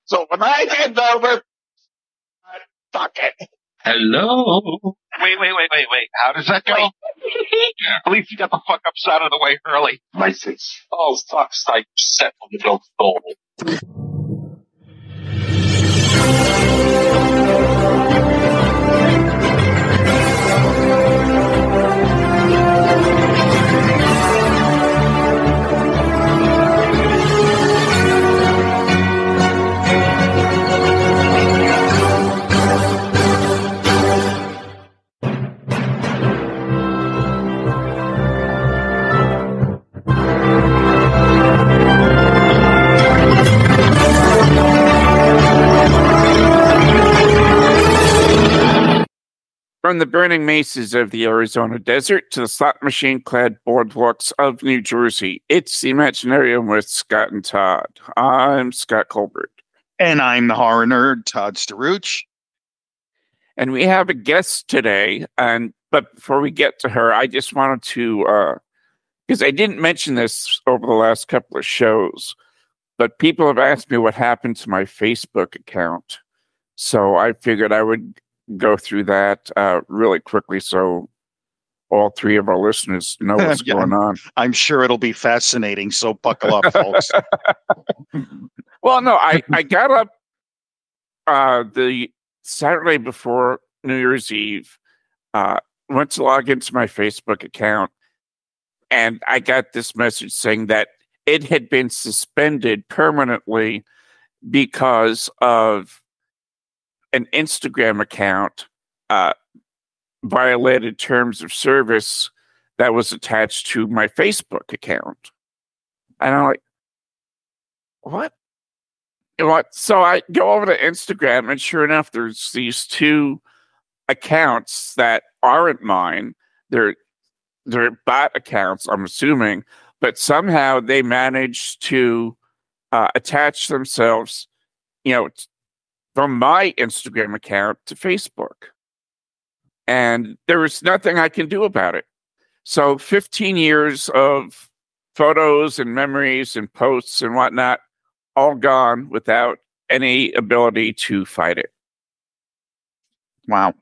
So when I hand over, fuck it. Hello. Wait. How does that go? At least you got the fuck ups out of the way early. License. Oh, fuck's sake, settle the bill for me. From the burning mesas of the Arizona desert to the slot machine-clad boardwalks of New Jersey, it's the Imaginarium with Scott and Todd. I'm Scott Colbert. And I'm the horror nerd, Todd Staruch. And we have a guest today, but before we get to her, I just wanted to, because I didn't mention this over the last couple of shows, but people have asked me what happened to my Facebook account. So I figured I would go through that really quickly so all three of our listeners know what's going on. I'm sure it'll be fascinating, so buckle up, folks. Well, no, I got up the Saturday before New Year's Eve, went to log into my Facebook account, and I got this message saying that it had been suspended permanently because of an Instagram account violated terms of service that was attached to my Facebook account. And I'm like, what? So I go over to Instagram, and sure enough, there's these two accounts that aren't mine. They're bot accounts, I'm assuming, but somehow they managed to attach themselves, from my Instagram account to Facebook. And there was nothing I can do about it. So 15 years of photos and memories and posts and whatnot, all gone without any ability to fight it. Wow.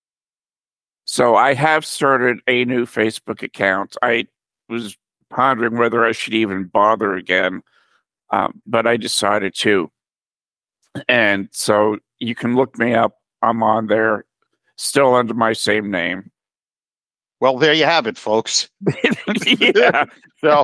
So I have started a new Facebook account. I was pondering whether I should even bother again, but I decided to. And so you can look me up. I'm on there, still under my same name. Well, there you have it, folks. Yeah. So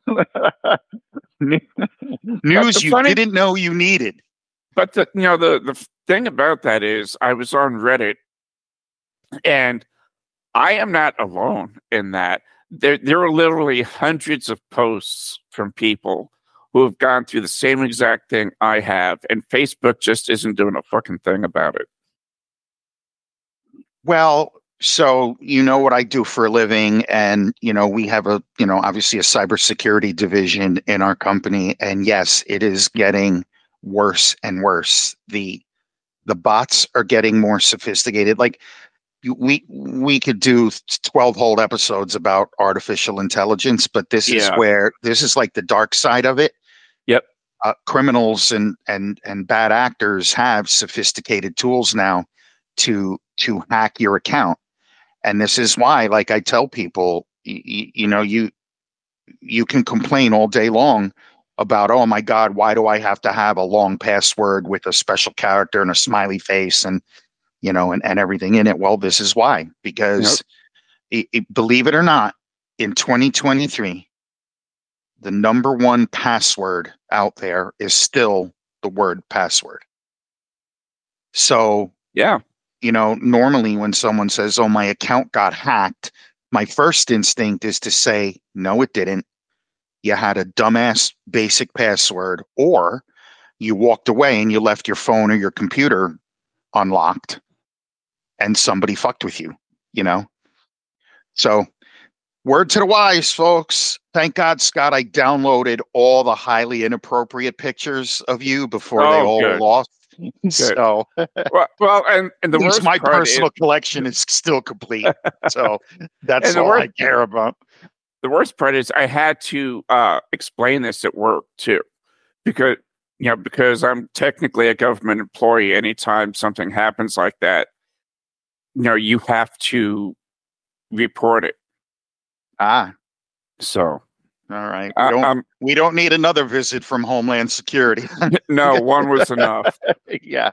news you didn't know you needed. But the thing about that is, I was on Reddit, and I am not alone in that. There are literally hundreds of posts from people who have gone through the same exact thing I have, and Facebook just isn't doing a fucking thing about it. Well, so you know what I do for a living, and we have obviously a cybersecurity division in our company, and yes, it is getting worse and worse. The bots are getting more sophisticated. Like we could do 12 whole episodes about artificial intelligence, but this is like the dark side of it. Yep. Criminals and bad actors have sophisticated tools now to hack your account. And this is why, like I tell people, you can complain all day long about, oh my God, why do I have to have a long password with a special character and a smiley face and everything in it? Well, this is why, because believe it or not, in 2023, the number one password out there is still the word password. So, normally when someone says, oh, my account got hacked, my first instinct is to say, no, it didn't. You had a dumbass basic password, or you walked away and you left your phone or your computer unlocked and somebody fucked with you, So word to the wise, folks. Thank God, Scott, I downloaded all the highly inappropriate pictures of you before they all lost. So, well, and the worst my personal collection is still complete. So that's all I care about. The worst part is I had to explain this at work too, because because I'm technically a government employee, anytime something happens like that, you have to report it. So. All right. We don't need another visit from Homeland Security. No, one was enough. Yeah.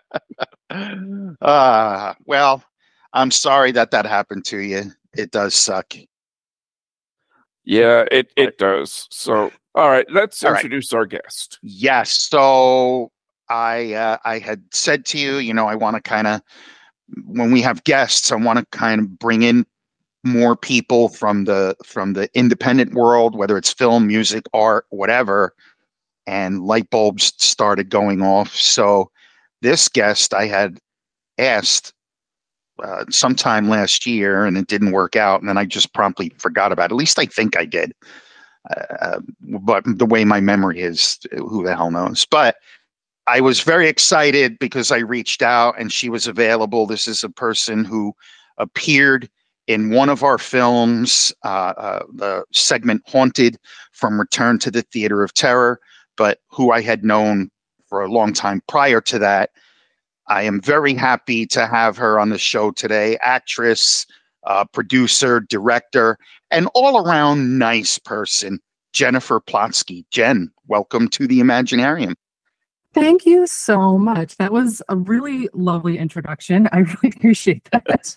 Well, I'm sorry that happened to you. It does suck. Yeah, it does. So, all right, let's introduce our guest. Yes. So I had said to you, I want to kind of, when we have guests, I want to kind of bring in more people from the independent world, whether it's film, music, art, whatever, and light bulbs started going off. So this guest I had asked sometime last year, and it didn't work out, and then I just promptly forgot about it. At least I think I did. But the way my memory is, who the hell knows? But I was very excited because I reached out and she was available. This is a person who appeared in one of our films, the segment Haunted from Return to the Theater of Terror, but who I had known for a long time prior to that. I am very happy to have her on the show today. Actress, producer, director, and all-around nice person, Jennifer Plotsky. Jen, welcome to the Imaginarium. Thank you so much. That was a really lovely introduction. I really appreciate that.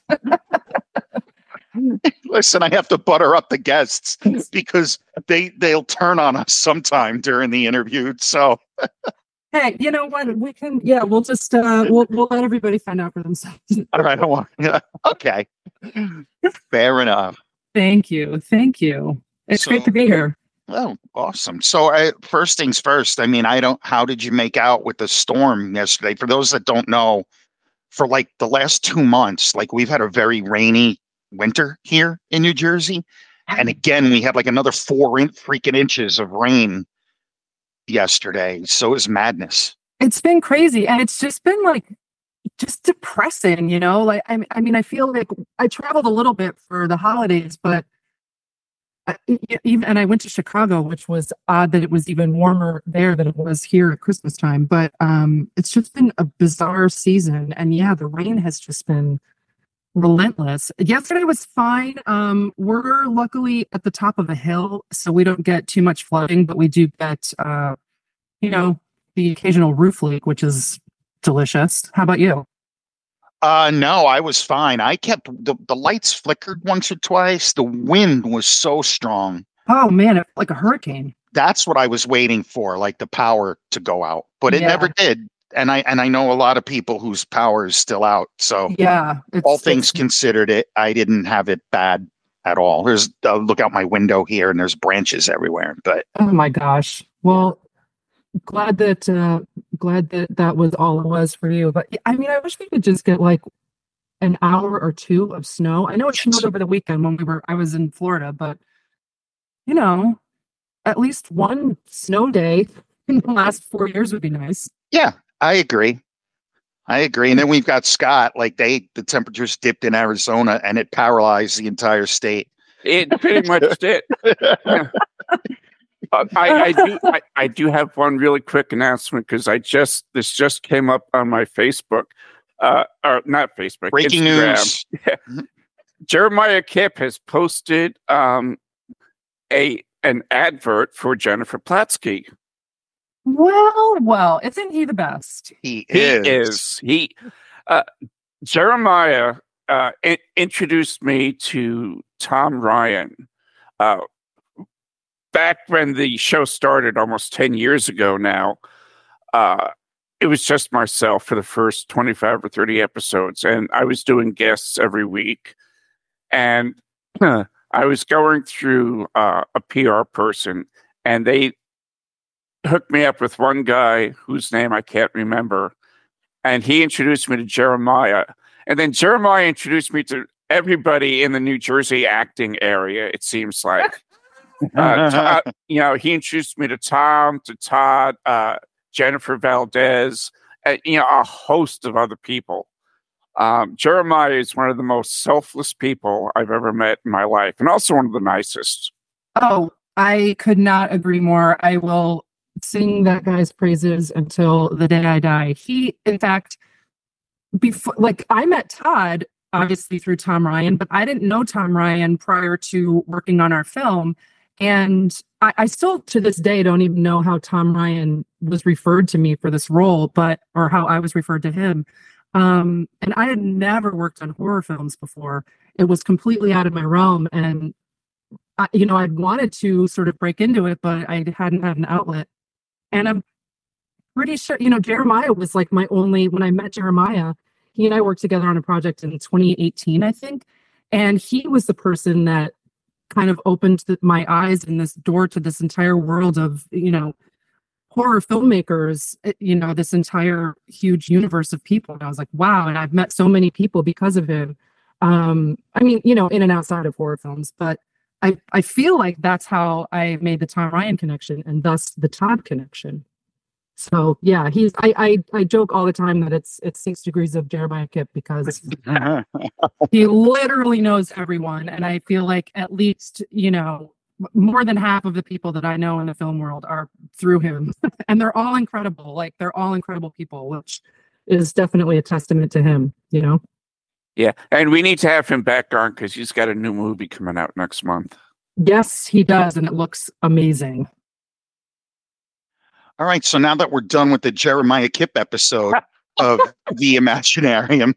Listen, I have to butter up the guests because they'll turn on us sometime during the interview. So, hey, you know what? We can, we'll just we'll let everybody find out for themselves. All right, okay, fair enough. Thank you. It's great to be here. Oh, awesome. So, first things first. I mean, how did you make out with the storm yesterday? For those that don't know, for like the last 2 months, like we've had a very rainy winter here in New Jersey, and again we had like another 4 freaking inches of rain yesterday. So it was madness. It's been crazy, and it's just been like depressing, like I mean I feel like I traveled a little bit for the holidays, but I went to Chicago, which was odd that it was even warmer there than it was here at Christmas time. But it's just been a bizarre season, and the rain has just been relentless. Yesterday was fine. We're luckily at the top of a hill, so we don't get too much flooding, but we do get, the occasional roof leak, which is delicious. How about you? No, I was fine. I kept the lights flickered once or twice. The wind was so strong. Oh man, it's like a hurricane. That's what I was waiting for, like the power to go out, but it never did. And I know a lot of people whose power is still out. So all things considered, I didn't have it bad at all. There's look out my window here, and there's branches everywhere. But oh my gosh, well, glad that that was all it was for you. But I mean, I wish we could just get like an hour or two of snow. I know it snowed over the weekend when I was in Florida, but at least one snow day in the last 4 years would be nice. Yeah. I agree. And then we've got Scott, like the temperatures dipped in Arizona and it paralyzed the entire state. It pretty much did. Yeah. I do have one really quick announcement because this just came up on my Facebook, or not Facebook. Breaking Instagram. News. Jeremiah Kipp has posted an advert for Jennifer Plotsky. Well, isn't he the best? He is. Jeremiah introduced me to Tom Ryan back when the show started almost 10 years ago now. It was just myself for the first 25 or 30 episodes, and I was doing guests every week. And I was going through a PR person, and they hooked me up with one guy whose name I can't remember, and he introduced me to Jeremiah, and then Jeremiah introduced me to everybody in the New Jersey acting area. It seems like, he introduced me to Tom, to Todd, Jennifer Valdez, a host of other people. Jeremiah is one of the most selfless people I've ever met in my life, and also one of the nicest. Oh, I could not agree more. I will sing that guy's praises until the day I die. He, in fact, before, like, I met Todd obviously through Tom Ryan, but I didn't know Tom Ryan prior to working on our film. And I still to this day don't even know how Tom Ryan was referred to me for this role, or how I was referred to him. And I had never worked on horror films before. It was completely out of my realm. And, I'd wanted to sort of break into it, but I hadn't had an outlet. And I'm pretty sure, Jeremiah was like when I met Jeremiah, he and I worked together on a project in 2018, I think. And he was the person that kind of opened my eyes in this door to this entire world of, horror filmmakers, this entire huge universe of people. And I was like, wow. And I've met so many people because of him. In and outside of horror films, but I feel like that's how I made the Tom Ryan connection and thus the Todd connection. So yeah, I joke all the time that it's 6 degrees of Jeremiah Kipp because he literally knows everyone. And I feel like at least, more than half of the people that I know in the film world are through him. And they're all incredible. Like, they're all incredible people, which is definitely a testament to him, Yeah, and we need to have him back on because he's got a new movie coming out next month. Yes, he does, and it looks amazing. All right, so now that we're done with the Jeremiah Kipp episode of The Imaginarium.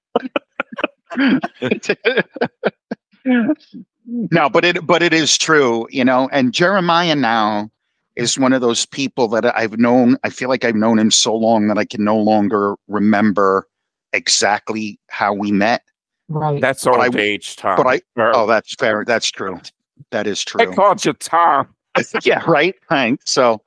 No, but it is true, and Jeremiah now is one of those people that I've known. I feel like I've known him so long that I can no longer remember exactly how we met. Right. That's old age, Tom. That's fair. That's true. That is true. I called you Tom. Yeah, right. Thanks. So,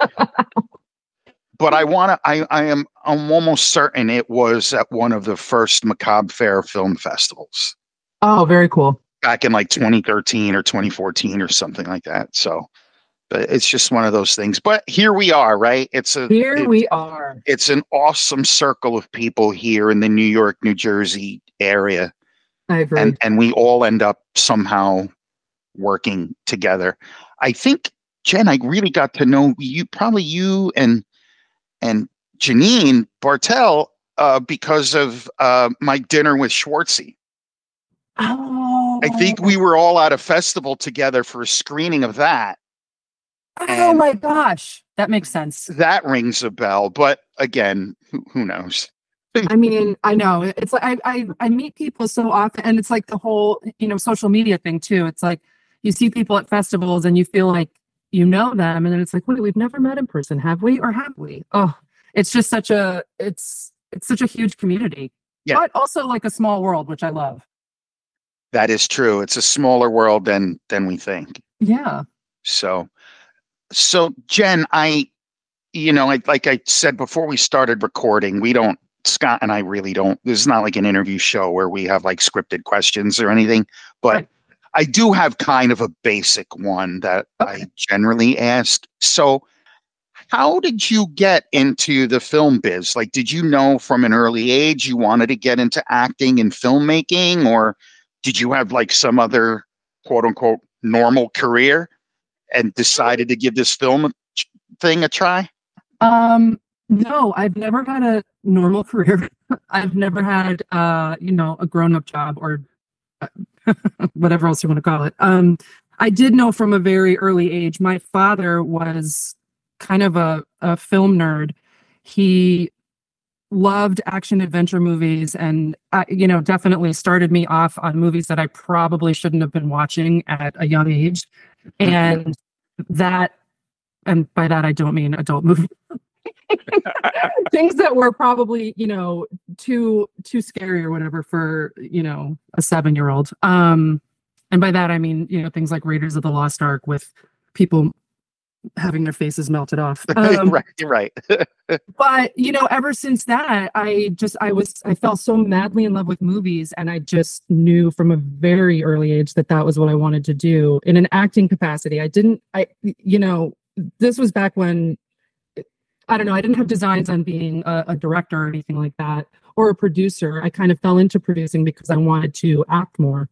but I'm almost certain it was at one of the first Macabre Faire film festivals. Oh, very cool. Back in like 2013 or 2014 or something like that. So, but it's just one of those things. But here we are, right? We are. It's an awesome circle of people here in the New York, New Jersey area. I agree. And we all end up somehow working together. I think, Jen, I really got to know you and Janine Bartel because of my dinner with Schwartzy. Oh. I think we were all at a festival together for a screening of that. Oh my gosh. That makes sense. That rings a bell. But again, who knows? I mean, I know. It's like I meet people so often, and it's like the whole, social media thing too. It's like you see people at festivals and you feel like you know them, and then it's like, wait, we've never met in person, have we? Or have we? Oh, it's just such a huge community. Yeah. But also like a small world, which I love. That is true. It's a smaller world than we think. Yeah. So Jen, like I said before we started recording, Scott and I really don't. This is not like an interview show where we have like scripted questions or anything, but right. I do have kind of a basic one that I generally ask. So how did you get into the film biz? Like, did you know from an early age you wanted to get into acting and filmmaking, or did you have like some other quote unquote normal career and decided to give this film thing a try? No, I've never had a normal career. I've never had, a grown-up job or whatever else you want to call it. I did know from a very early age. My father was kind of a film nerd. He loved action adventure movies and, definitely started me off on movies that I probably shouldn't have been watching at a young age. And by that, I don't mean adult movies. Things that were probably, too scary or whatever for, a 7-year-old. And by that, I mean, things like Raiders of the Lost Ark with people having their faces melted off. Right. But, ever since that, I fell so madly in love with movies. And I just knew from a very early age that was what I wanted to do in an acting capacity. This was back when, I don't know, I didn't have designs on being a director or anything like that, or a producer. I kind of fell into producing because I wanted to act more.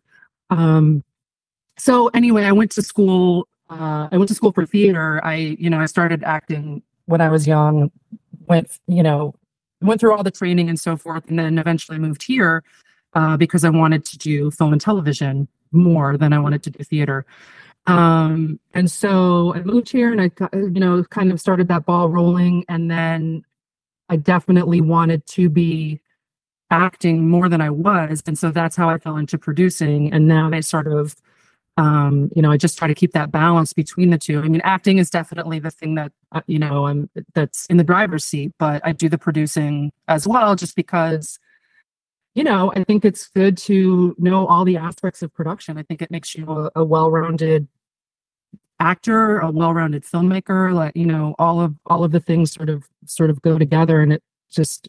So anyway, I went to school for theater. I started acting when I was young, went through all the training and so forth, and then eventually moved here because I wanted to do film and television more than I wanted to do theater. And so I moved here and I, kind of started that ball rolling. And then I definitely wanted to be acting more than I was. And so that's how I fell into producing. And now I sort of, I just try to keep that balance between the two. I mean, acting is definitely the thing that, that's in the driver's seat, but I do the producing as well, just because, I think it's good to know all the aspects of production. I think it makes you a well-rounded actor, a well-rounded filmmaker. Like, all of the things sort of go together, and it just,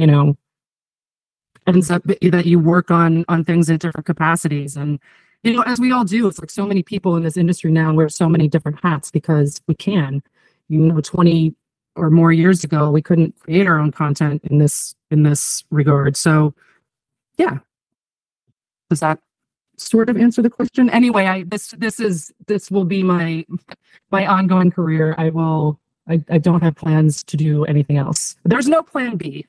ends up that you work on things in different capacities. And, as we all do, it's like so many people in this industry now wear so many different hats because we can. 20 or more years ago, we couldn't create our own content in this regard. So, yeah. Does that sort of answer the question? Anyway, this will be my ongoing career. I don't have plans to do anything else. There's no plan B.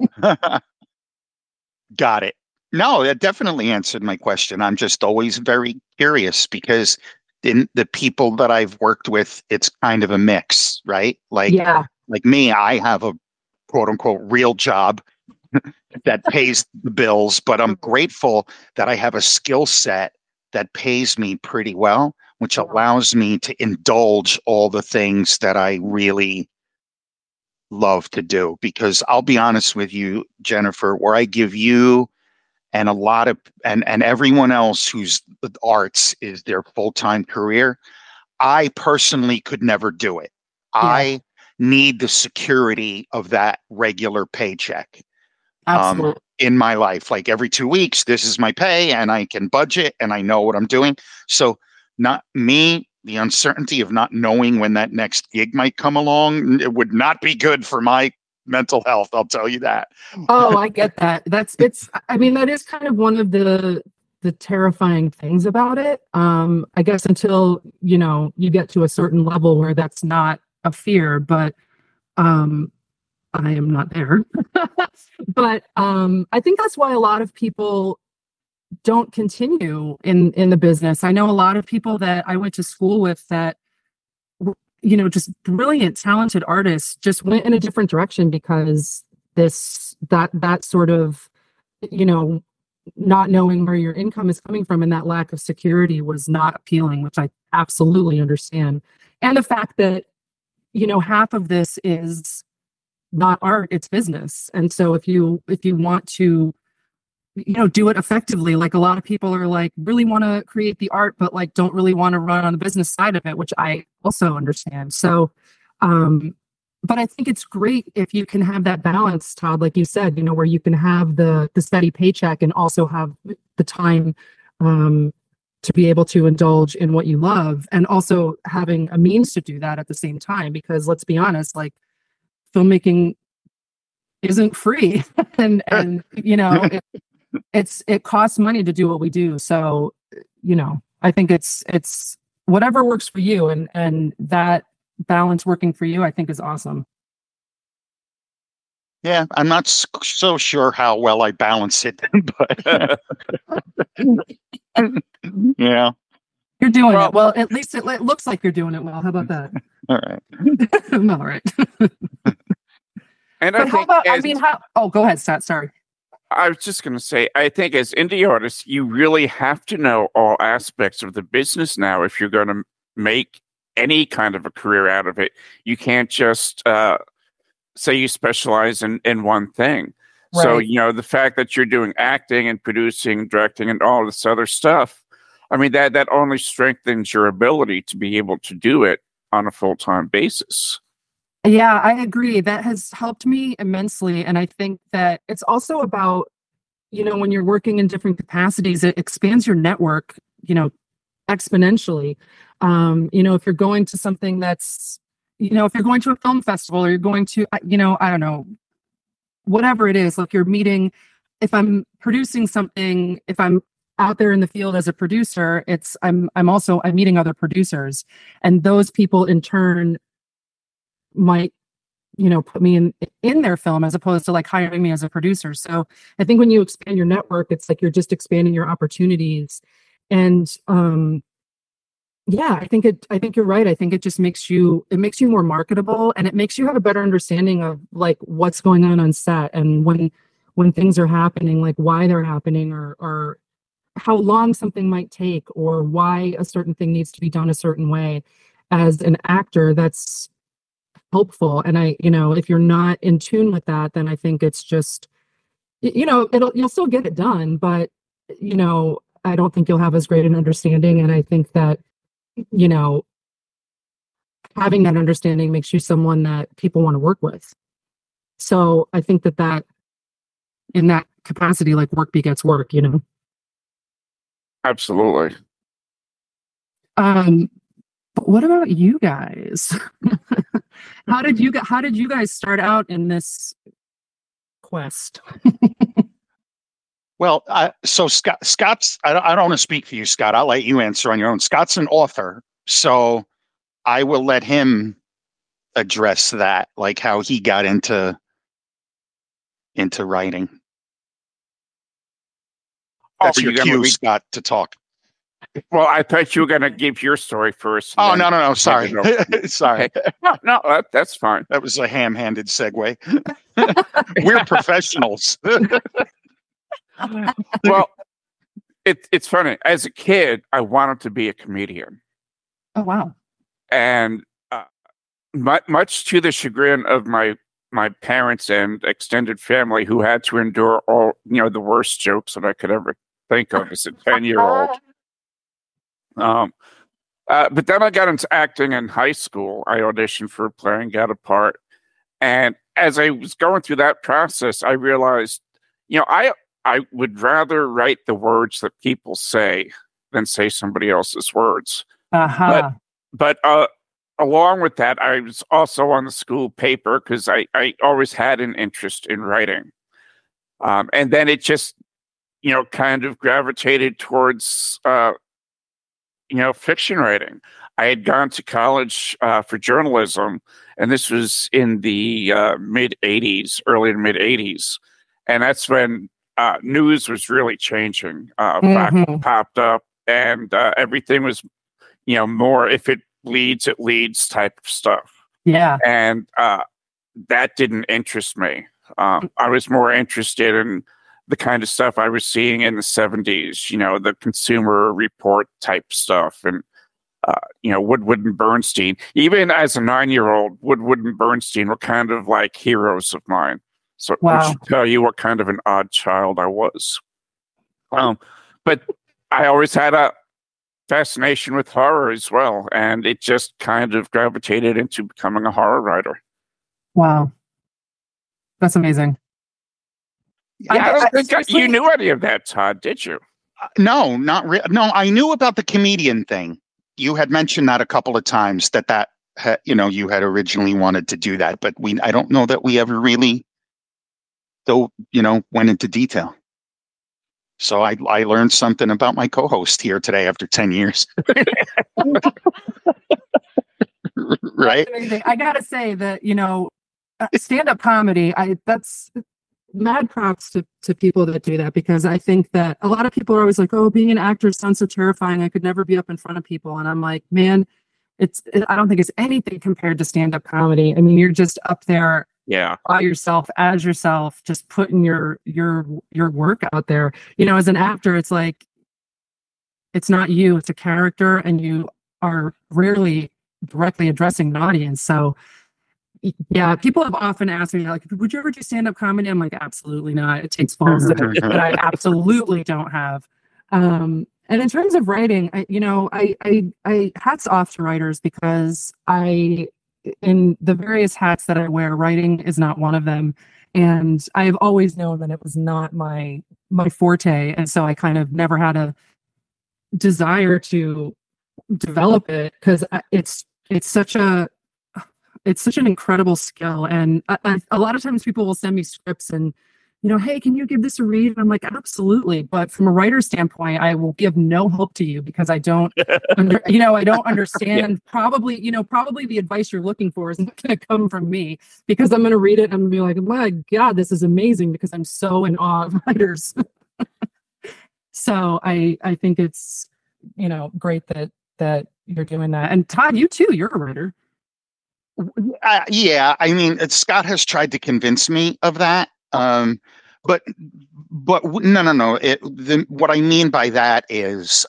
Got it. No, that definitely answered my question. I'm just always very curious because in the people that I've worked with, it's kind of a mix, right? Like me, I have a quote unquote real job that pays the bills, but I'm grateful that I have a skill set that pays me pretty well, which allows me to indulge all the things that I really love to do. Because I'll be honest with you, Jennifer, where I give you and a lot of and everyone else whose arts is their full-time career, I personally could never do it. Yeah. I need the security of that regular paycheck. In my life, like every 2 weeks, this is my pay and I can budget and I know what I'm doing. So not me, the uncertainty of not knowing when that next gig might come along, it would not be good for my mental health. I'll tell you that. Oh, I get that. That is kind of one of the terrifying things about it. I guess until, you get to a certain level where that's not a fear, but, I am not there. But I think that's why a lot of people don't continue in the business. I know a lot of people that I went to school with that, just brilliant, talented artists just went in a different direction because that sort of, not knowing where your income is coming from and that lack of security was not appealing, which I absolutely understand. And the fact that, half of this is not art, it's business. And so if you want to, do it effectively, like a lot of people are like really want to create the art, but like don't really want to run on the business side of it, which I also understand. So, but I think it's great if you can have that balance, Todd, like you said, where you can have the steady paycheck and also have the time to be able to indulge in what you love, and also having a means to do that at the same time. Because let's be honest, like, filmmaking isn't free and it costs money to do what we do. So, I think it's whatever works for you, and that balance working for you, I think, is awesome. Yeah, I'm not so sure how well I balance it, but yeah. You're doing it well. At least it looks like you're doing it well. How about that? All right. All right. And go ahead, Stat. Sorry. I was just going to say, I think as indie artists, you really have to know all aspects of the business now if you're going to make any kind of a career out of it. You can't just say you specialize in one thing. Right. So, the fact that you're doing acting and producing, directing, and all this other stuff, I mean, that only strengthens your ability to be able to do it on a full-time basis. Yeah, I agree. That has helped me immensely. And I think that it's also about, when you're working in different capacities, it expands your network, exponentially. If you're going to something that's, if you're going to a film festival or you're going to, I don't know, whatever it is, like you're meeting, if I'm producing something, if I'm out there in the field as a producer, I'm meeting other producers, and those people in turn might put me in their film as opposed to like hiring me as a producer. So I think when you expand your network, it's like you're just expanding your opportunities. And yeah, I think you're right. I think it just makes you more marketable, and it makes you have a better understanding of like what's going on set, and when things are happening, like why they're happening, or how long something might take, or why a certain thing needs to be done a certain way. As an actor, that's helpful. And if you're not in tune with that, then I think it's just, you'll still get it done, but I don't think you'll have as great an understanding. And I think that, having that understanding makes you someone that people want to work with. So I think that in that capacity, like work begets work, Absolutely. But what about you guys? How did you guys start out in this quest? Well, so Scott's, I don't want to speak for you, Scott. I'll let you answer on your own. Scott's an author, so I will let him address that, like how he got into writing. That's your cue, Scott, to talk. Well, I thought you were going to give your story first. Oh, no. Sorry. Sorry. Okay. No, that's fine. That was a ham-handed segue. We're professionals. Well, it's funny. As a kid, I wanted to be a comedian. Oh, wow. And much to the chagrin of my parents and extended family, who had to endure all, the worst jokes that I could ever think of as a 10-year-old. But then I got into acting in high school. I auditioned for a play and got a part. And as I was going through that process, I realized, I would rather write the words that people say than say somebody else's words. Uh-huh. But along with that, I was also on the school paper because I always had an interest in writing. And then it just, kind of gravitated towards, fiction writing. I had gone to college for journalism, and this was in the mid-'80s, early to mid-'80s. And that's when news was really changing. Fact popped up, and everything was, more if it leads, it leads type of stuff. Yeah. And that didn't interest me. I was more interested in the kind of stuff I was seeing in the 70s, the Consumer Report type stuff, and Woodward and Bernstein. Even as a 9-year-old, Woodward and Bernstein were kind of like heroes of mine. So wow. Which should tell you what kind of an odd child I was. But I always had a fascination with horror as well, and it just kind of gravitated into becoming a horror writer. Wow. That's amazing. Yeah, I don't think you knew any of that, Todd, did you? No, not really. No, I knew about the comedian thing. You had mentioned that a couple of times that you had originally wanted to do that, but I don't know that we ever really, went into detail. So I learned something about my co-host here today after 10 years. Right? I gotta say that, stand-up comedy, that's mad props to people that do that, because I think that a lot of people are always like, oh, being an actor sounds so terrifying. I could never be up in front of people. And I'm like, man, I don't think it's anything compared to stand-up comedy. I mean, you're just up there by yourself, as yourself, just putting your work out there. As an actor, it's like, it's not you, it's a character, and you are rarely directly addressing an audience. So yeah, people have often asked me, like, would you ever do stand-up comedy? I'm like, absolutely not. It takes balls to do it, but I absolutely don't have. And in terms of writing, I hats off to writers, because in the various hats that I wear, writing is not one of them. And I've always known that it was not my forte. And so I kind of never had a desire to develop it, because it's such an incredible skill. And a lot of times people will send me scripts and hey, can you give this a read? And I'm like, absolutely. But from a writer standpoint, I will give no help to you because I don't, I don't understand. Probably the advice you're looking for is not going to come from me because I'm going to read it and I'm going to be like, my God, this is amazing because I'm so in awe of writers. So I think it's, great that you're doing that. And Todd, you too, you're a writer. Yeah, I mean, Scott has tried to convince me of that. But no. What I mean by that is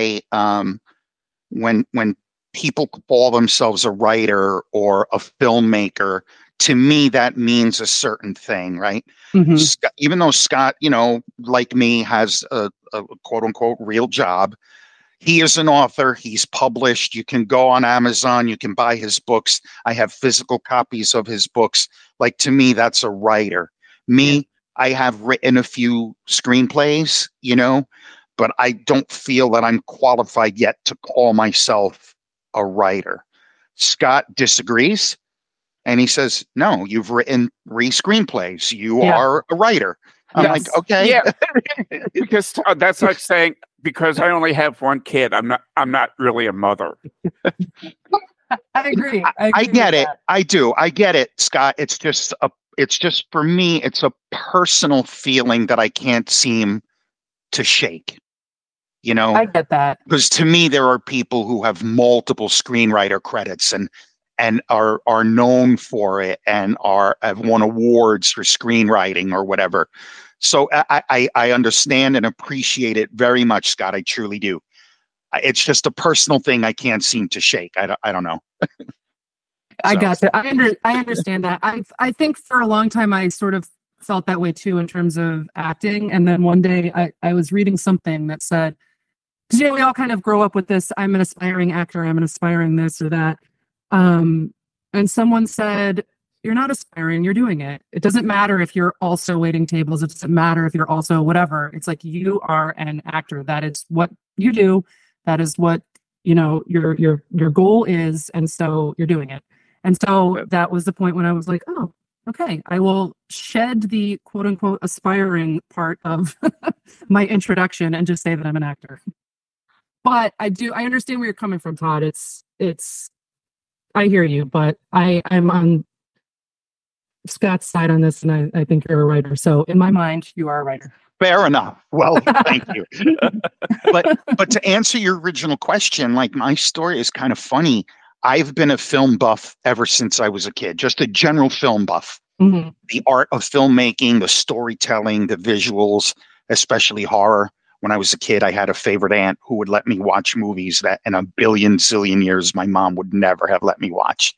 when people call themselves a writer or a filmmaker, to me, that means a certain thing, right? Mm-hmm. Even though Scott, like me, has a quote unquote real job, he is an author. He's published. You can go on Amazon. You can buy his books. I have physical copies of his books. Like, to me, that's a writer. Me, I have written a few screenplays, but I don't feel that I'm qualified yet to call myself a writer. Scott disagrees. And he says, no, you've written 3 screenplays. You are a writer. I'm like, okay. Yeah. Because that's like saying, because I only have 1 kid, I'm not really a mother. I agree. I get it. That. I do. I get it, Scott. It's just for me, it's a personal feeling that I can't seem to shake. I get that. Because to me, there are people who have multiple screenwriter credits and are known for it and have won awards for screenwriting or whatever. So I understand and appreciate it very much, Scott. I truly do. It's just a personal thing I can't seem to shake. I don't know. I got it. I understand that. I think for a long time I sort of felt that way too in terms of acting. And then one day I was reading something that said, because we all kind of grow up with this, I'm an aspiring actor, I'm an aspiring this or that. And someone said, you're not aspiring, you're doing it. It doesn't matter if you're also waiting tables. It doesn't matter if you're also whatever. It's like, you are an actor. That is what you do. That is what, your goal is. And so you're doing it. And so that was the point when I was like, oh, okay, I will shed the quote unquote aspiring part of my introduction and just say that I'm an actor. But I understand where you're coming from, Todd. I hear you, but I'm on Scott's side on this, and I think you're a writer. So in my mind, you are a writer. Fair enough. Well, thank you. But to answer your original question, like, my story is kind of funny. I've been a film buff ever since I was a kid, just a general film buff. Mm-hmm. The art of filmmaking, the storytelling, the visuals, especially horror. When I was a kid, I had a favorite aunt who would let me watch movies that in a billion zillion years my mom would never have let me watch,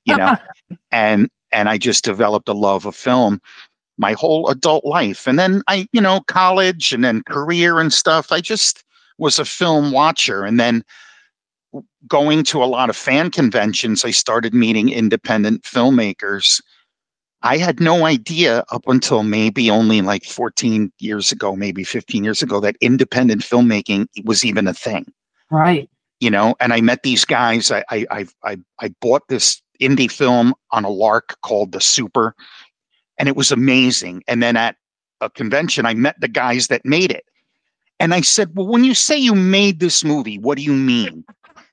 and I just developed a love of film my whole adult life. And then college and then career and stuff, I just was a film watcher. And then going to a lot of fan conventions, I started meeting independent filmmakers. I had no idea up until maybe only like 14 years ago, maybe 15 years ago, that independent filmmaking was even a thing. Right. And I met these guys. I bought this indie film on a lark called The Super, and it was amazing. And then at a convention, I met the guys that made it. And I said, well, when you say you made this movie, what do you mean?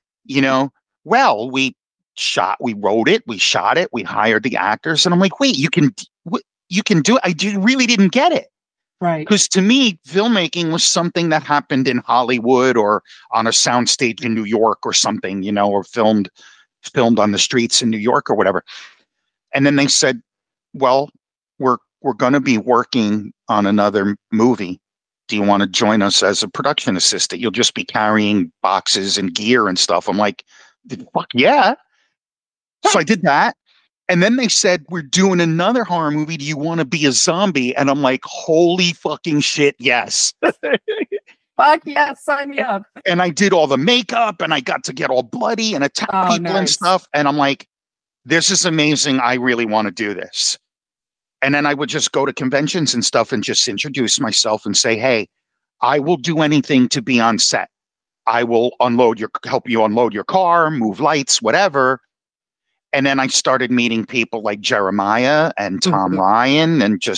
Well, we wrote it, we shot it, we hired the actors. And I'm like, wait, you can do it. I really didn't get it. Right. Because to me, filmmaking was something that happened in Hollywood or on a soundstage in New York or something, or filmed on the streets in New York or whatever. And then they said, well, we're going to be working on another movie. Do you want to join us as a production assistant? You'll just be carrying boxes and gear and stuff. I'm like, fuck yeah. So I did that. And then they said, we're doing another horror movie. Do you want to be a zombie? And I'm like, holy fucking shit, yes. Fuck yes, sign me up. And I did all the makeup and I got to get all bloody and attack people and stuff. And I'm like, this is amazing. I really want to do this. And then I would just go to conventions and stuff and just introduce myself and say, hey, I will do anything to be on set. I will help you unload your car, move lights, whatever. And then I started meeting people like Jeremiah and Tom Ryan and just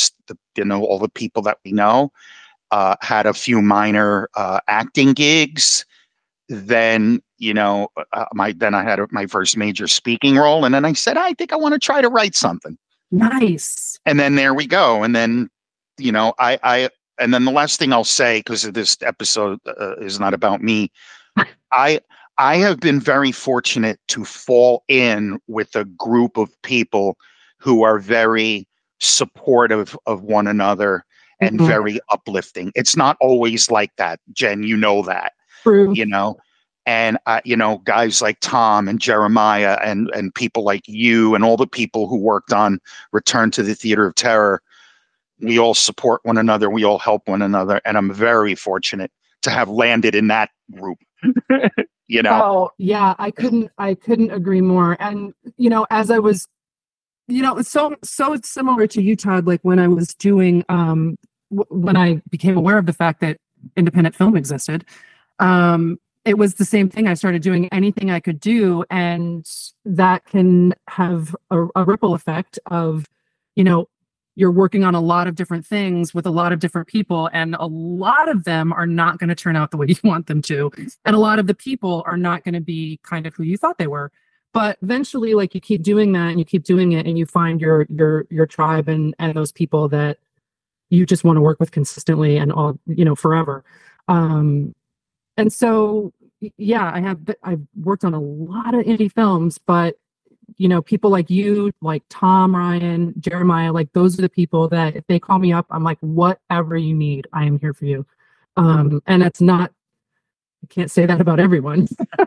all the people that we know. Had a few minor acting gigs. Then, then I had my first major speaking role. And then I said, I think I want to try to write something. Nice. And then there we go. And then, and then the last thing I'll say, because this episode is not about me, I have been very fortunate to fall in with a group of people who are very supportive of one another and very uplifting. It's not always like that, Jen. You know that. True. And guys like Tom and Jeremiah and people like you and all the people who worked on Return to the Theater of Terror. We all support one another. We all help one another. And I'm very fortunate to have landed in that group. Oh, yeah, I couldn't agree more. And, as I was, it's so similar to you, Todd, like when I was doing, when I became aware of the fact that independent film existed, it was the same thing. I started doing anything I could do, and that can have a ripple effect of, you're working on a lot of different things with a lot of different people, and a lot of them are not going to turn out the way you want them to. And a lot of the people are not going to be kind of who you thought they were. But eventually, like, you keep doing that and you keep doing it, and you find your tribe and those people that you just want to work with consistently and all, forever. And so, yeah, I've worked on a lot of indie films, but people like you, like Tom, Ryan, Jeremiah, like those are the people that if they call me up, I'm like, whatever you need, I am here for you. And it's not, I can't say that about everyone.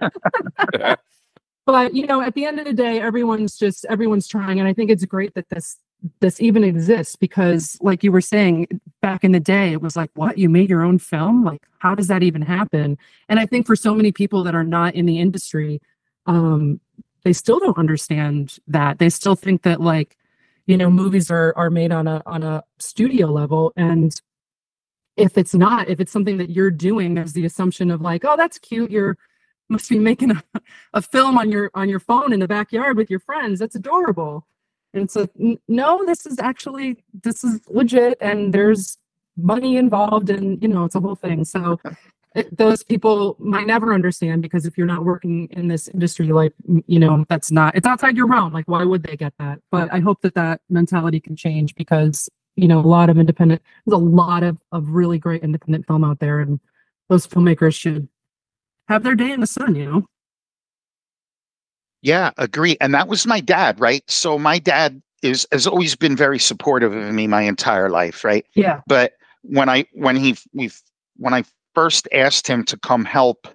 But, at the end of the day, everyone's trying. And I think it's great that this even exists, because like you were saying, back in the day, it was like, what, you made your own film? Like, how does that even happen? And I think for so many people that are not in the industry, they still don't understand that. They still think that, like, movies are made on a studio level. And if it's something that you're doing, there's the assumption of like, oh, that's cute. You're must be making a film on your phone in the backyard with your friends. That's adorable. And so, no, this is legit, and there's money involved, and it's a whole thing. So those people might never understand, because if you're not working in this industry, like, it's outside your realm. Like, why would they get that? But I hope that mentality can change, because, there's a lot of really great independent film out there, and those filmmakers should have their day in the sun, Yeah, agree. And that was my dad, right? So my dad has always been very supportive of me my entire life, right? Yeah. But when I first asked him to come help,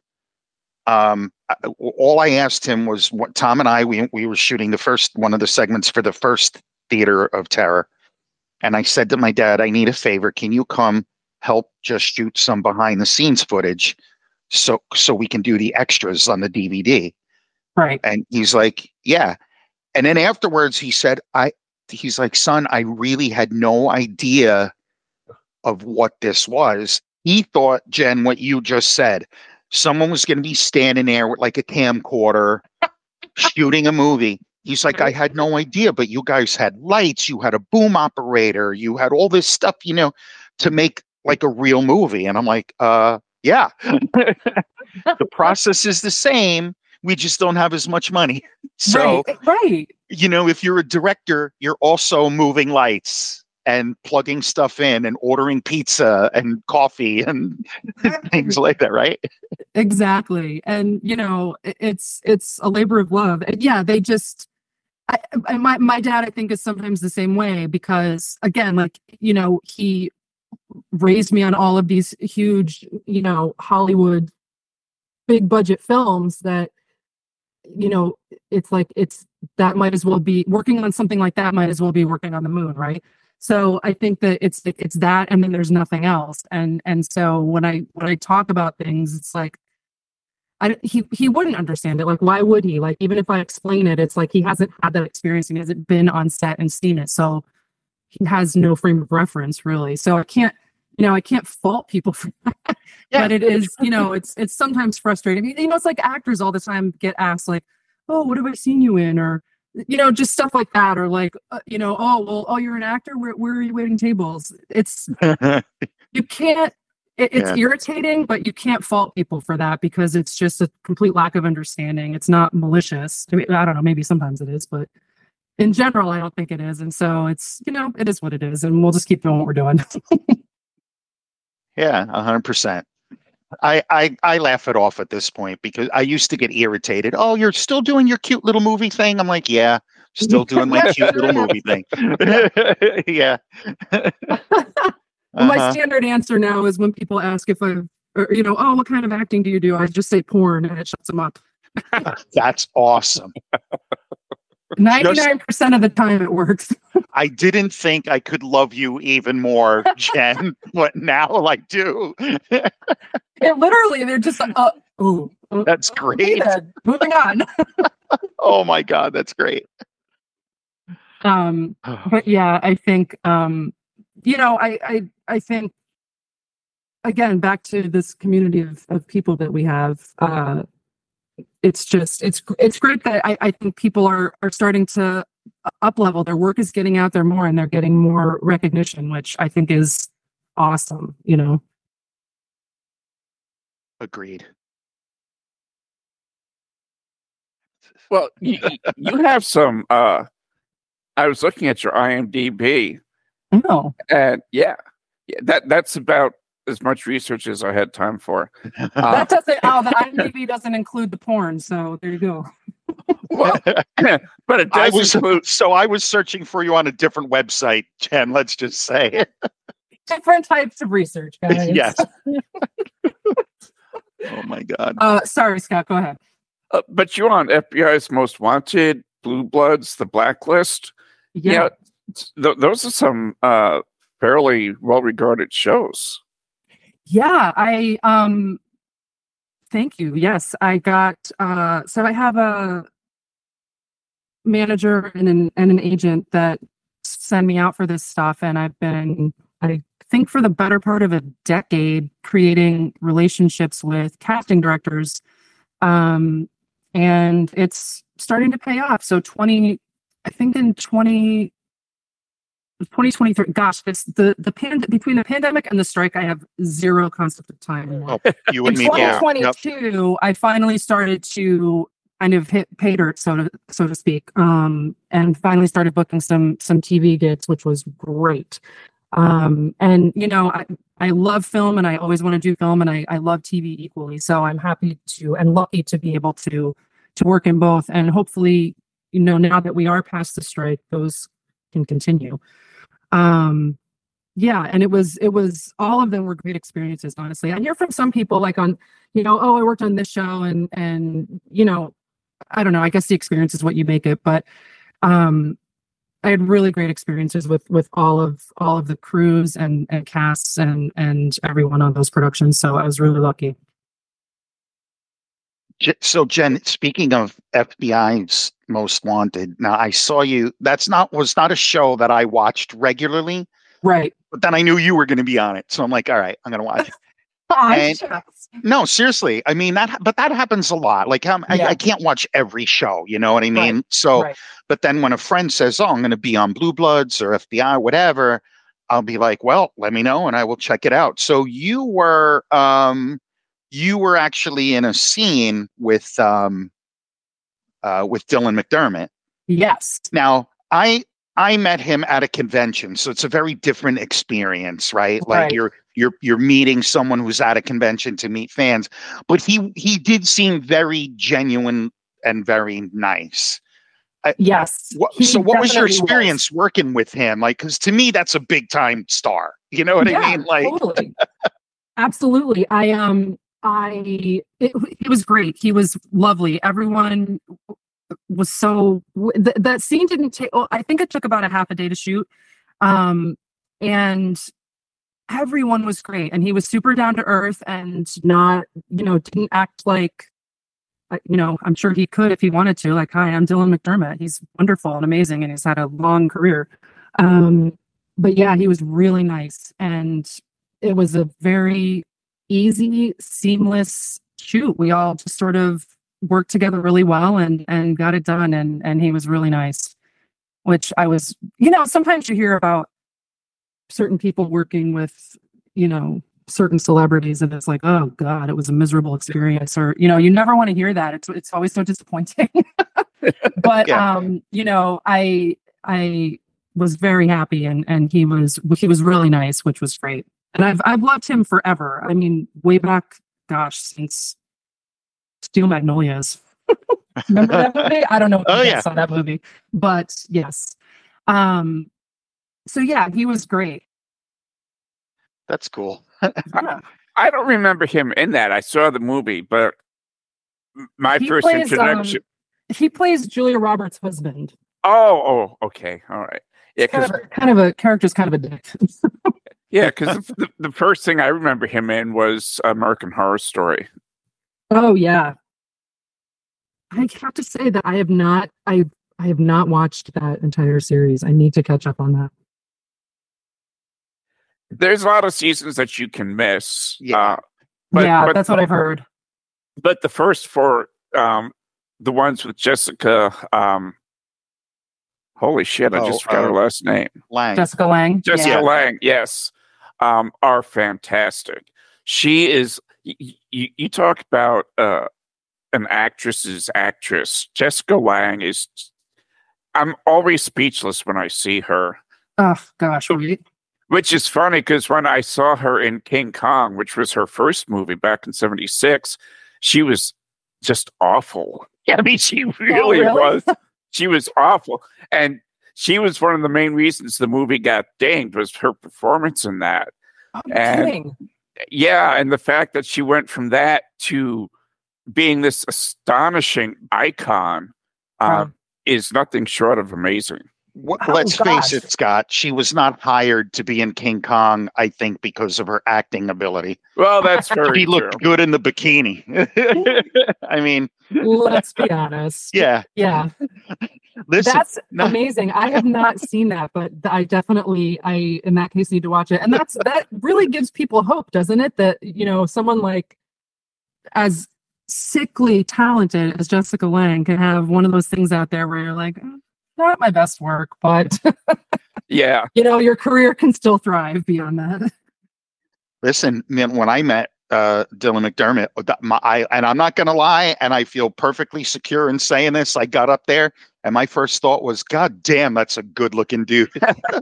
all I asked him was, what Tom and I we were shooting one of the segments for the first Theater of Terror, and I said to my dad, I need a favor. Can you come help just shoot some behind the scenes footage, so we can do the extras on the DVD? Right. And he's like, yeah. And then afterwards he said, he's like, son, I really had no idea of what this was. He thought, Jen, what you just said, someone was going to be standing there with like a camcorder shooting a movie. He's like, I had no idea, but you guys had lights, you had a boom operator, you had all this stuff, to make like a real movie. And I'm like, yeah, the process is the same. We just don't have as much money. So, right. If you're a director, you're also moving lights and plugging stuff in and ordering pizza and coffee and things like that, right? Exactly. And, it's a labor of love. And yeah, they just, my dad, I think, is sometimes the same way, because again, like, he raised me on all of these huge, Hollywood big budget films that, it's like, that might as well be working on something like that, might as well be working on the moon. Right. So I think that it's that, and then there's nothing else. And so when I talk about things, it's like, he wouldn't understand it. Like, why would he? Like, even if I explain it, it's like he hasn't had that experience, and he hasn't been on set and seen it. So he has no frame of reference, really. So I can't fault people for that. Yeah. But it is, it's sometimes frustrating. It's like actors all the time get asked, like, oh, what have I seen you in? Or just stuff like that, or like, oh, well, oh, you're an actor. Where are you waiting tables? It's, you can't, it's irritating, but you can't fault people for that because it's just a complete lack of understanding. It's not malicious. I mean, I don't know, maybe sometimes it is, but in general, I don't think it is. And so it's, it is what it is. And we'll just keep doing what we're doing. Yeah, 100%. I laugh it off at this point because I used to get irritated. Oh, you're still doing your cute little movie thing? I'm like, yeah, still doing my cute little movie thing. Yeah. Well, my standard answer now is when people ask if I've, oh, what kind of acting do you do? I just say porn and it shuts them up. That's awesome. 99% of the time it works. I didn't think I could love you even more, Jen, but now I do. It literally, they're just like, oh, that's great. Okay, moving on. Oh my God, that's great. But yeah, I think, I think, again, back to this community of people that we have, it's great that I think people are starting to up level. Their work is getting out there more and they're getting more recognition, which I think is awesome, Agreed. Well, you have some, I was looking at your IMDb. Oh. And that's about as much research as I had time for. That doesn't, the IMDb doesn't include the porn, so there you go. Well, but it does include. So I was searching for you on a different website, Jen, let's just say. Different types of research, guys. Yes. Oh my God. Sorry, Scott, go ahead. But you're on FBI's Most Wanted, Blue Bloods, The Blacklist. Yeah. Those are some fairly well-regarded shows. Yeah, thank you. Yes, I got, so I have a manager and an agent that send me out for this stuff. And I've been, I think for the better part of a decade, creating relationships with casting directors. And it's starting to pay off. So I think in 2023, gosh, it's between the pandemic and the strike, I have zero concept of time. Oh, you and in me both. 2022, I finally started to kind of hit pay dirt, so to speak, and finally started booking some TV gigs, which was great. And I love film, and I always want to do film, and I love TV equally. So I'm happy to and lucky to be able to work in both, and hopefully, now that we are past the strike, those can continue. And it was all of them were great experiences, honestly. I hear from some people like on, oh, I worked on this show and I don't know, I guess the experience is what you make it, but I had really great experiences with all of the crews and casts and everyone on those productions. So I was really lucky. So Jen, speaking of FBI's Most Wanted, now I saw you. Was not a show that I watched regularly, right? But then I knew you were going to be on it, so I'm like, all right, I'm going to watch it. No, seriously, I mean that happens a lot. Like I can't watch every show, you know what I mean? Right. So, right. But then when a friend says, "Oh, I'm going to be on Blue Bloods or FBI, whatever," I'll be like, "Well, let me know, and I will check it out." So you were actually in a scene with Dylan McDermott. Yes. Now, I met him at a convention, so it's a very different experience, right? Like you're meeting someone who's at a convention to meet fans, but he did seem very genuine and very nice. Yes. So what was your experience working with him? Like, because to me, that's a big time star. You know what I mean? Like, totally. Absolutely. It was great. He was lovely. Everyone was so, that scene didn't take, I think it took about a half a day to shoot. And everyone was great. And he was super down to earth and not, didn't act like, I'm sure he could if he wanted to. Like, hi, I'm Dylan McDermott. He's wonderful and amazing, and he's had a long career. But yeah, he was really nice. And it was a very easy, seamless shoot. We all just sort of worked together really well and got it done. And he was really nice, which I was, sometimes you hear about certain people working with, certain celebrities, and it's like, oh God, it was a miserable experience, or, you never want to hear that. It's always so disappointing. But, I was very happy, and he was really nice, which was great. And I've loved him forever. I mean, way back, gosh, since Steel Magnolias. Remember that movie? I don't know if you guys saw that movie, but yes. So yeah, he was great. That's cool. I don't remember him in that. I saw the movie, but my first introduction. He plays Julia Roberts' husband. Oh, okay, all right. Yeah, kind of a character's kind of a dick. Yeah, because the first thing I remember him in was American Horror Story. Oh yeah, I have to say that I have not watched that entire series. I need to catch up on that. There's a lot of seasons that you can miss. But that's what I've heard. But the first four, the ones with Jessica, holy shit, I just forgot her last name. Lang. Jessica Lang. Jessica Lang, yes, are fantastic. She is. You talk about an actress's actress. Jessica Lang is. I'm always speechless when I see her. Oh gosh, right? Which is funny because when I saw her in King Kong, which was her first movie back in '76, she was just awful. I mean, she really was. She was awful. And she was one of the main reasons the movie got dinged was her performance in that. I'm kidding. Yeah, and the fact that she went from that to being this astonishing icon is nothing short of amazing. Let's face it, Scott. She was not hired to be in King Kong, I think, because of her acting ability. Well, that's very She looked good in the bikini. I mean, let's be honest. Yeah. Listen, that's amazing. I have not seen that, but I definitely, in that case, need to watch it. And that really gives people hope, doesn't it? That, someone like as sickly talented as Jessica Lang can have one of those things out there where you're like, not my best work, but yeah, your career can still thrive beyond that. Listen, man, when I met Dylan McDermott, and I'm not going to lie, and I feel perfectly secure in saying this, I got up there and my first thought was, God damn, that's a good looking dude.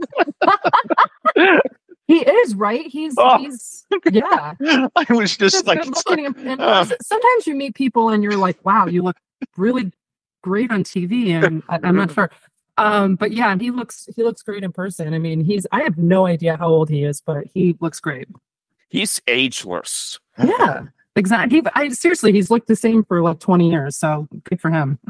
He is, right? He's yeah. I was just like, sometimes you meet people and you're like, wow, you look really great on TV, and I'm not sure. But yeah, he looks great in person. I mean, I have no idea how old he is, but he looks great. He's ageless. Yeah, exactly. Seriously, he's looked the same for like 20 years, so good for him.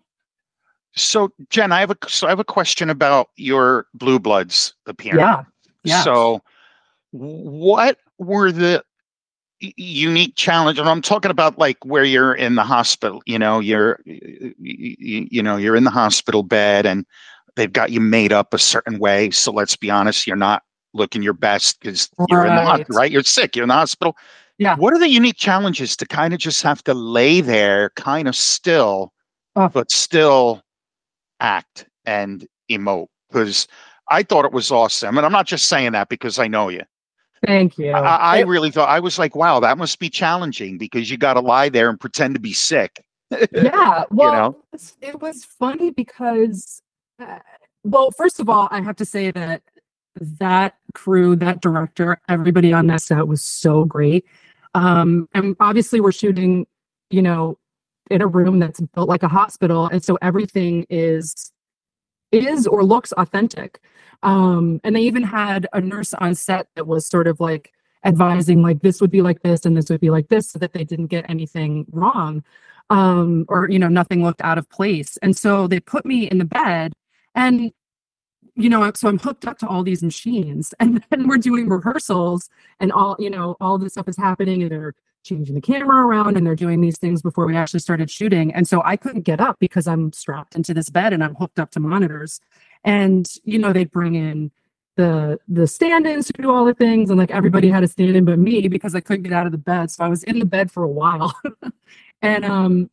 So, Jen, I have a question about your Blue Bloods appearance. Yeah. So, what were the unique challenge? And I'm talking about like where you're in the hospital. You're in the hospital bed, and they've got you made up a certain way. So let's be honest, you're not looking your best because you're in the hospital, right? You're sick. You're in the hospital. Yeah. What are the unique challenges to kind of just have to lay there, kind of still, but still act and emote? Because I thought it was awesome, and I'm not just saying that because I know you. Thank you. I really thought, I was like, wow, that must be challenging because you got to lie there and pretend to be sick. Yeah. Well, it was funny because, first of all, I have to say that crew, that director, everybody on that set was so great. And obviously we're shooting, in a room that's built like a hospital. And so everything is or looks authentic. And they even had a nurse on set that was sort of like advising, like, this would be like this and this would be like this, so that they didn't get anything wrong, or nothing looked out of place. And so they put me in the bed, and so I'm hooked up to all these machines, and then we're doing rehearsals, and all this stuff is happening, and they're changing the camera around, and they're doing these things before we actually started shooting. And so I couldn't get up because I'm strapped into this bed and I'm hooked up to monitors. And, they bring in the stand-ins to do all the things. And like everybody had a stand-in but me because I couldn't get out of the bed. So I was in the bed for a while. And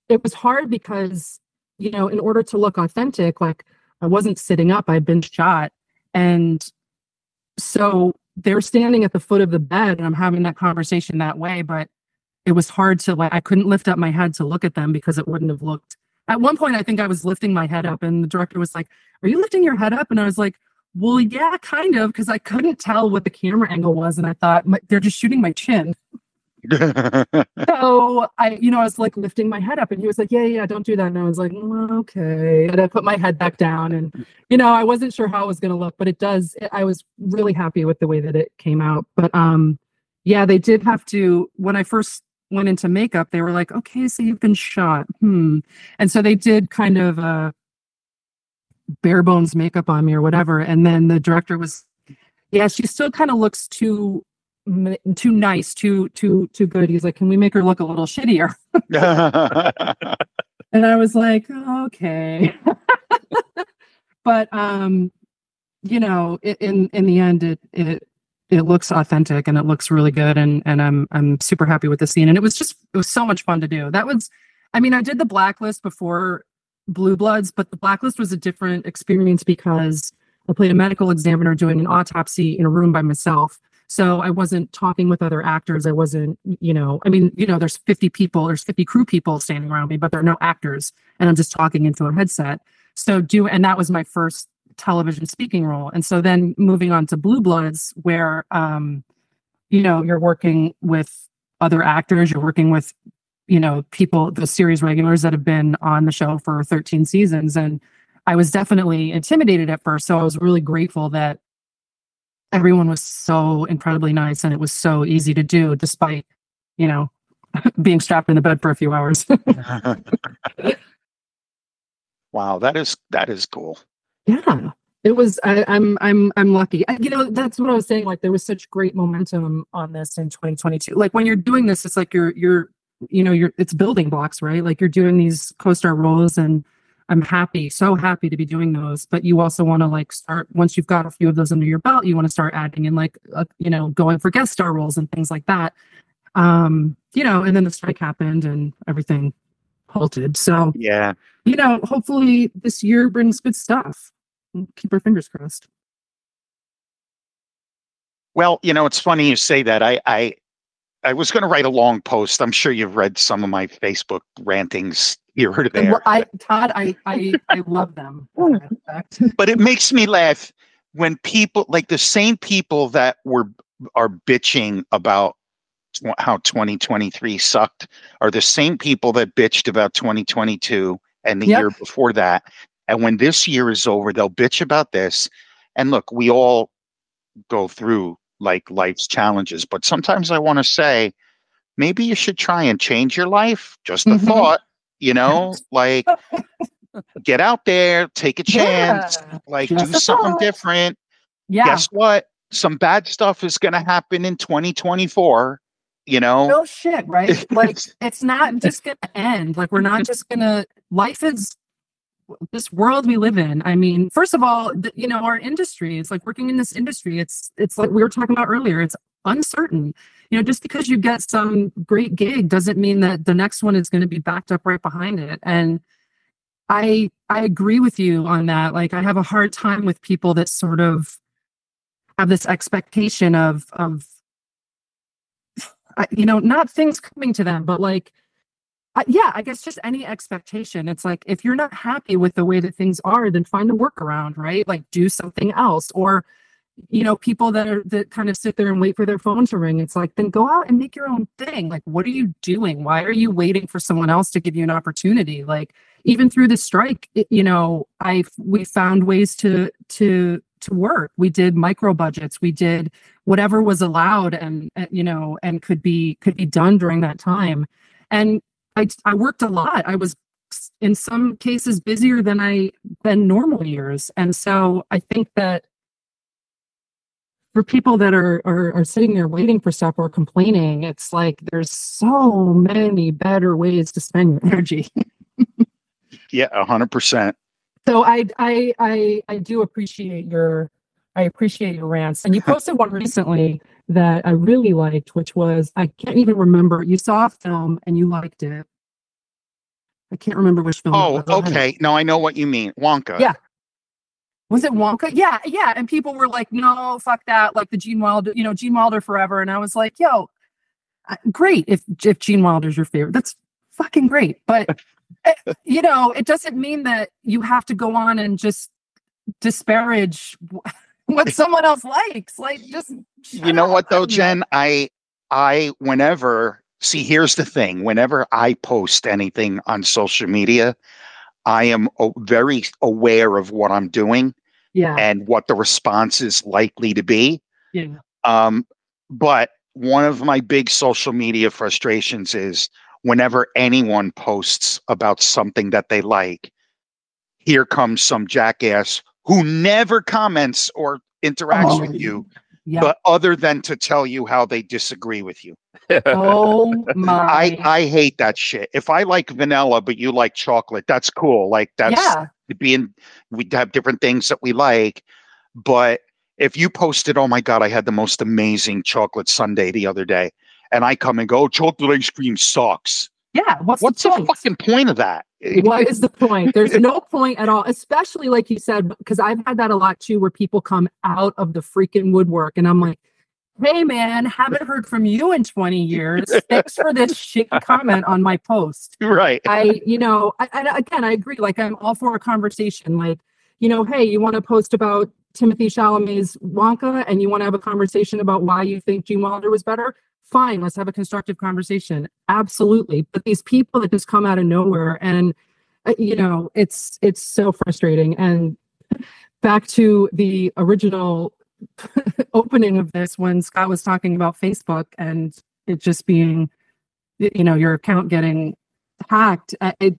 it was hard because, you know, in order to look authentic, like I wasn't sitting up, I'd been shot. And so they're standing at the foot of the bed and I'm having that conversation that way. But it was hard to, like, I couldn't lift up my head to look at them because it wouldn't have looked. At one point, I think I was lifting my head up and the director was like, "Are you lifting your head up?" And I was like, "Well, yeah, kind of," because I couldn't tell what the camera angle was. And I thought, they're just shooting my chin. So I was like lifting my head up and he was like, yeah, don't do that. And I was like, okay. And I put my head back down and, I wasn't sure how it was going to look, but I was really happy with the way that it came out. But yeah, they did have to, when I first went into makeup, they were like, okay, so you've been shot. And so they did kind of bare bones makeup on me or whatever. And then the director was, yeah, she still kind of looks too nice, too good. He's like, can we make her look a little shittier? And I was like, okay. But in the end, it looks authentic and it looks really good, and I'm super happy with the scene. And it was so much fun to do. I did the Blacklist before Blue Bloods, but the Blacklist was a different experience because I played a medical examiner doing an autopsy in a room by myself. So I wasn't talking with other actors. I wasn't, there's 50 people, there's 50 crew people standing around me, but there are no actors. And I'm just talking into a headset. And that was my first television speaking role. And so then moving on to Blue Bloods, where, you're working with other actors, you're working with, people, the series regulars that have been on the show for 13 seasons. And I was definitely intimidated at first. So I was really grateful that everyone was so incredibly nice and it was so easy to do despite, being strapped in the bed for a few hours. Wow, that is cool. Yeah, it was. I'm lucky. That's what I was saying. Like there was such great momentum on this in 2022. Like when you're doing this, it's like it's building blocks, right? Like you're doing these co-star roles and I'm so happy to be doing those. But you also want to start, once you've got a few of those under your belt, you want to start adding in going for guest star roles and things like that. And then the strike happened and everything halted. So yeah, hopefully this year brings good stuff. Keep our fingers crossed. Well, it's funny you say that. I was going to write a long post. I'm sure you've read some of my Facebook rantings here or there. Todd, I love them. But it makes me laugh when people, like the same people that are bitching about how 2023 sucked are the same people that bitched about 2022 and the year before that. And when this year is over, they'll bitch about this. And look, we all go through life's challenges, but sometimes I want to say, maybe you should try and change your life. Just a thought, get out there, take a chance, do something different. Yeah. Guess what? Some bad stuff is going to happen in 2024. No shit, right? It's not just going to end. We're not just going to, life is this world we live in. First of all, our industry, it's like working in this industry. It's like we were talking about earlier. It's uncertain. Just because you get some great gig doesn't mean that the next one is going to be backed up right behind it. And I agree with you on that. I have a hard time with people that sort of have this expectation of not things coming to them, but I guess just any expectation. It's like, if you're not happy with the way that things are, then find a workaround, right? Do something else. Or, people that kind of sit there and wait for their phone to ring. It's like, then go out and make your own thing. What are you doing? Why are you waiting for someone else to give you an opportunity? Even through the strike, we found ways to work. We did micro budgets. We did whatever was allowed and could be done during that time. And I worked a lot. I was in some cases busier than normal years. And so I think that for people that are sitting there waiting for stuff or complaining, it's like there's so many better ways to spend your energy. Yeah, 100%. So I do appreciate your rants. And you posted one recently that I really liked, which was, I can't even remember, you saw a film and you liked it. I can't remember which film. Oh, it was. okay. No, I know what you mean. Wonka. Yeah. Was it Wonka? Yeah, yeah. And people were like, no, fuck that. Like the Gene Wilder, Gene Wilder forever. And I was like, yo, great. If Gene Wilder's your favorite, that's fucking great. But, it doesn't mean that you have to go on and just disparage what someone else likes. Like, just, you know what though, Jen? Here's the thing. Whenever I post anything on social media, I am very aware of what I'm doing and what the response is likely to be. Yeah. But one of my big social media frustrations is whenever anyone posts about something that they like, here comes some jackass who never comments or interacts with you, but other than to tell you how they disagree with you. Oh my! I hate that shit. If I like vanilla, but you like chocolate, that's cool. Like we have different things that we like. But if you posted, oh my God, I had the most amazing chocolate sundae the other day, and I come and go, chocolate ice cream sucks. Yeah, what's the fucking point of that? What is the point? There's no point at all, especially like you said, because I've had that a lot too, where people come out of the freaking woodwork and I'm like, hey man, haven't heard from you in 20 years. Thanks for this shit comment on my post. Right. I agree. Like I'm all for a conversation. Like, hey, you want to post about Timothy Chalamet's Wonka and you want to have a conversation about why you think Gene Wilder was better? Fine, let's have a constructive conversation. Absolutely. But these people that just come out of nowhere and, it's so frustrating. And back to the original opening of this, when Scott was talking about Facebook and it just being, your account getting hacked,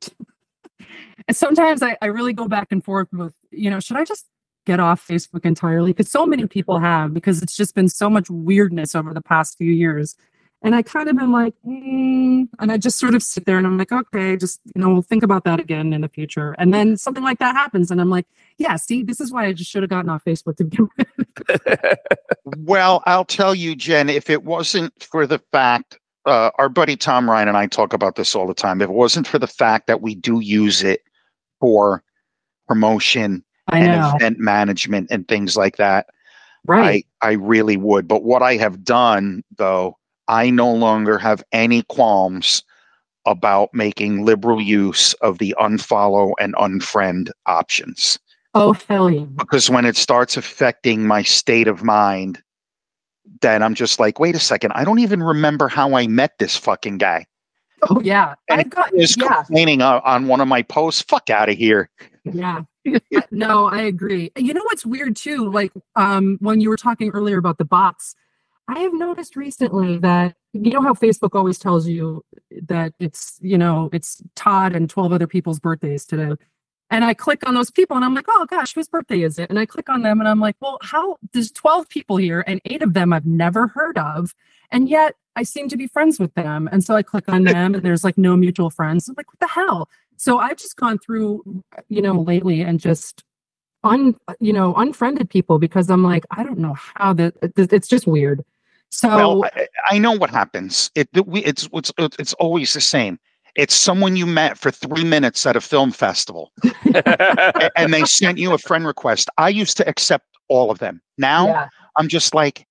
sometimes I really go back and forth with, should I just get off Facebook entirely? Because so many people have, because it's just been so much weirdness over the past few years. And I kind of been like, and I just sort of sit there and I'm like, okay, just, we'll think about that again in the future. And then something like that happens. And I'm like, yeah, see, this is why I just should have gotten off Facebook to begin with. Well, I'll tell you, Jen, if it wasn't for the fact, our buddy Tom Ryan and I talk about this all the time. If it wasn't for the fact that we do use it for promotion and event management and things like that, right? I really would. But what I have done, though, I no longer have any qualms about making liberal use of the unfollow and unfriend options. Oh, hell yeah. Because when it starts affecting my state of mind, then I'm just like, wait a second, I don't even remember how I met this fucking guy. Oh, yeah. And complaining on one of my posts. Fuck out of here. Yeah. No, I agree. You know what's weird too? Like when you were talking earlier about the bots, I have noticed recently that, how Facebook always tells you that it's Todd and 12 other people's birthdays today. And I click on those people and I'm like, oh gosh, whose birthday is it? And I click on them and I'm like, well, there's 12 people here and 8 of them I've never heard of. And yet I seem to be friends with them. And so I click on them and there's like no mutual friends. I'm like, what the hell? So I've just gone through, lately and just unfriended people because I'm like, I don't know how it's just weird. So well, I know what happens. It's always the same. It's someone you met for 3 minutes at a film festival and they sent you a friend request. I used to accept all of them. Now I'm just like,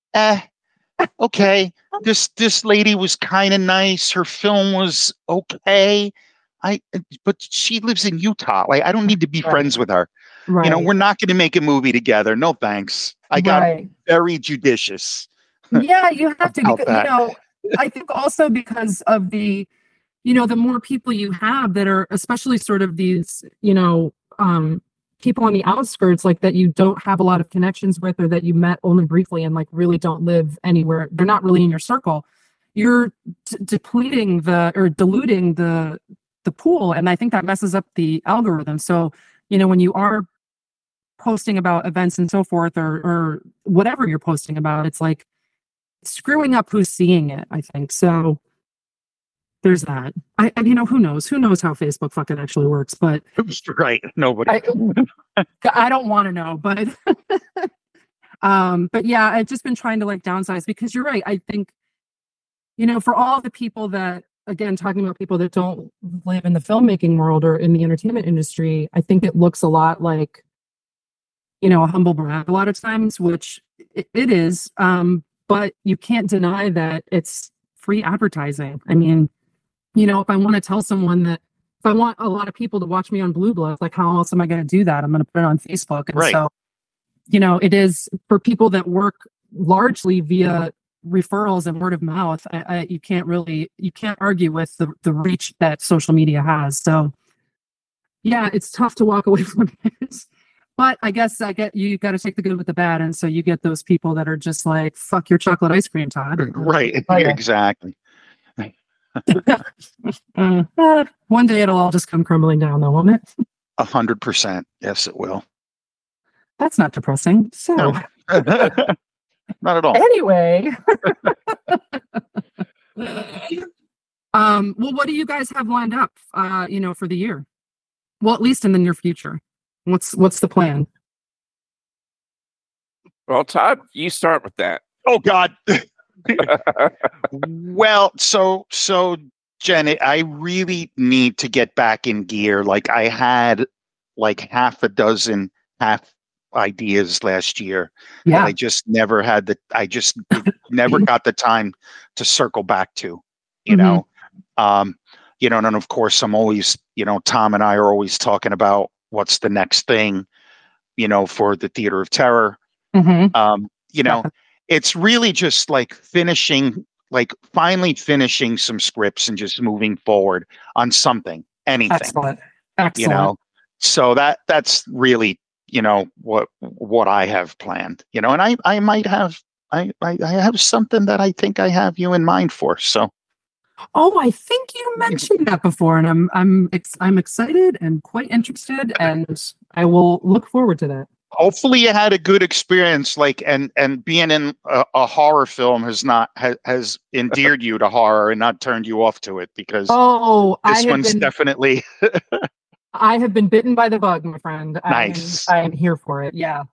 okay, this lady was kind of nice. Her film was okay. But she lives in Utah. Like, I don't need to be friends with her. Right. We're not going to make a movie together. No, thanks. I got very judicious. Yeah, you have to, I think also because of the more people you have that are especially sort of these, people on the outskirts, like that you don't have a lot of connections with, or that you met only briefly and like really don't live anywhere. They're not really in your circle. You're diluting the pool. And I think that messes up the algorithm. So, when you are posting about events and so forth, or whatever you're posting about, it's like screwing up who's seeing it, I think. So there's that. Who knows how Facebook fucking actually works, but right. Nobody. I don't want to know, but, but yeah, I've just been trying to like downsize because you're right. I think, for all the people that again, talking about people that don't live in the filmmaking world or in the entertainment industry, I think it looks a lot like, a humble brag a lot of times, which it is. But you can't deny that it's free advertising. I mean, if I want to tell someone that, if I want a lot of people to watch me on Blue Blood, like how else am I going to do that? I'm going to put it on Facebook. And so, it is for people that work largely via referrals and word of mouth. You can't argue with the reach that social media has. So yeah, it's tough to walk away from it. But I guess you got to take the good with the bad. And so you get those people that are just like, fuck your chocolate ice cream, Todd. Right. Oh, yeah. Exactly. One day it'll all just come crumbling down, though, won't it? 100%. Yes, it will. That's not depressing. So, No. Not at all. Anyway, well, what do you guys have lined up? For the year? Well, at least in the near future. What's the plan? Well, Todd, you start with that. Oh God. Well, so Jen, I really need to get back in gear. Like I had like half ideas last year. Yeah. I just never never got the time to circle back to, and of course I'm always, Tom and I are always talking about what's the next thing, for the Theater of Terror. It's really just like finally finishing some scripts and just moving forward on something, anything. Excellent. So that's really, what I have planned, and I might have, I have something that I think I have you in mind for. So. Oh, I think you mentioned that before, and I'm excited and quite interested, and I will look forward to that. Hopefully you had a good experience, and being in a horror film has endeared you to horror and not turned you off to it, because this one's definitely. I have been bitten by the bug, my friend. Nice. I am here for it. Yeah.